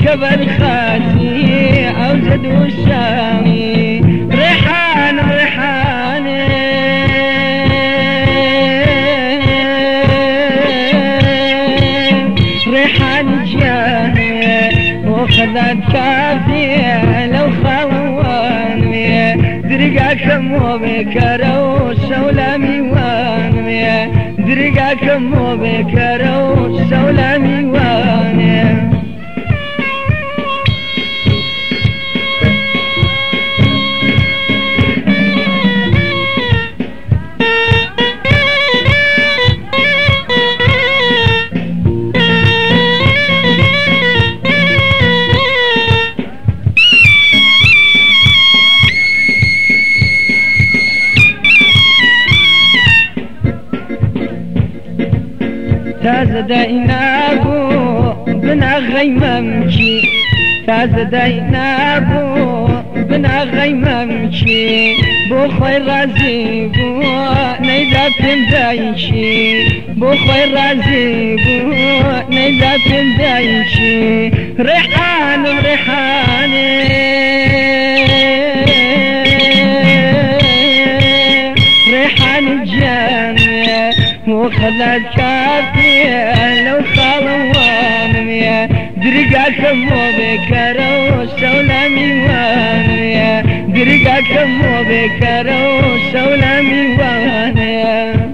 جبل خاسي أو زد والشامي ريحان ريحان ريحان جاني وخذت كافي لو خواني درقاكم وبكرو سولامي واني درقاكم وبكرو سولامي واني تازدينابو بنا غيممشي تازدينابو بنا غيممشي بو خير رازي بو نيدا بندايشي بو خير رازي بو نيدا بندايشي ريحان ريحان ريحان الجنة وخذت كافي لو خلوان درقاكم وبكرو سولامي وانيا درقاكم وبكرو سولامي وانيا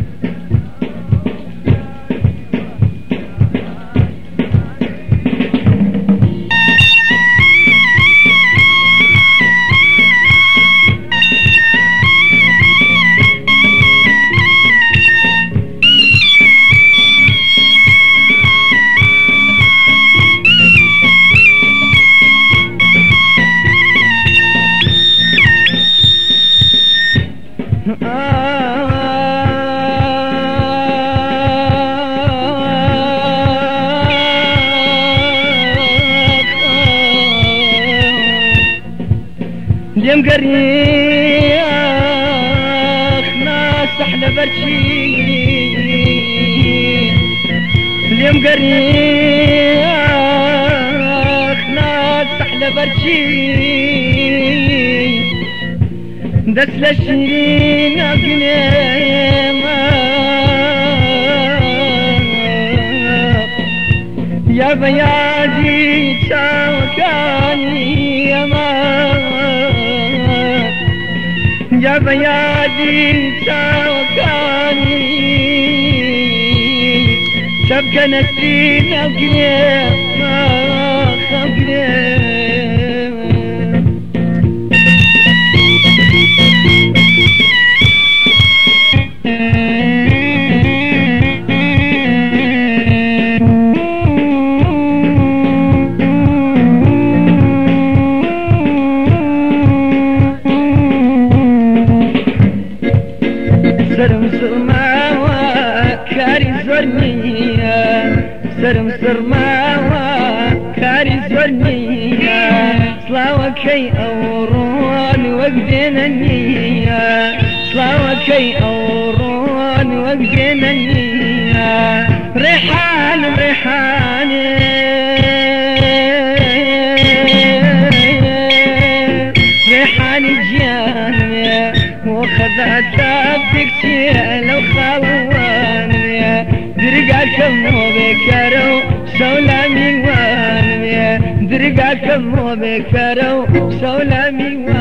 اليوم قريخ ناس احلى برشي اليوم قريخ ناس احلى برشي دس لشيرين اقنيمة يا بيادي تشاوكاني يا يا بيادي تشاوكاني شبكة نسرين أقنيم أقنيم سرم سرماوة كاري زورنية سرم سرماوة كاري زورنية صلاوة كي أورون وقدنا النية صلاوة كي أورون وقدنا النية ريحان ريحان ريحان الجانية وخذت بكتي لو خوان درقاكم وبكرو سولامي وان درقاكم وبكرو سولامي وان